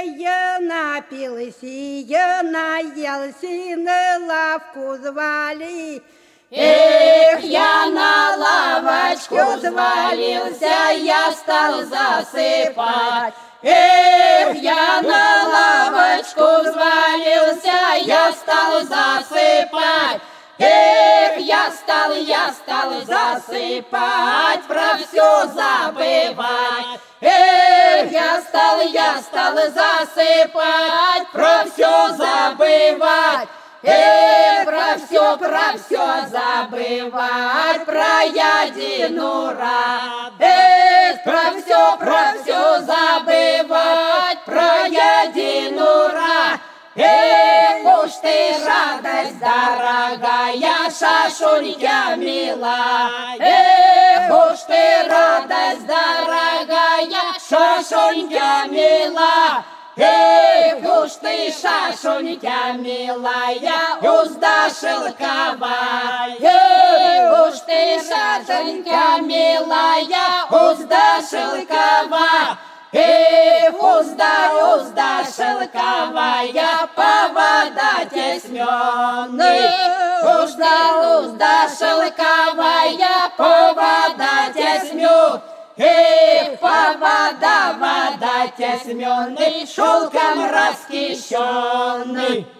я напился, я наелся, на лавку звали. Эх, я на лавочку взвалился, я стал засыпать. Эх, я на лавочку взвалился, я стал засыпать. Эх, я стал засыпать, про все забывать. Эх, я стал засыпать, про все забывать. Эх, про все забывать, про ядину рад. Эх, про все забывать, про ядину рад. Эх, уж ты радость дорогая, шашунья милая. Эх, уж ты радость дорогая, шашунья милая. Эх, уж ты, шашунья милая, узда шелковая. Эх, уж ты, шашунья милая, узда шелковая. Эх, узда шелковая, повода тесменный. Узда шелковая, повода тесменный. Эх, вода тесменный, шелком раскищенный.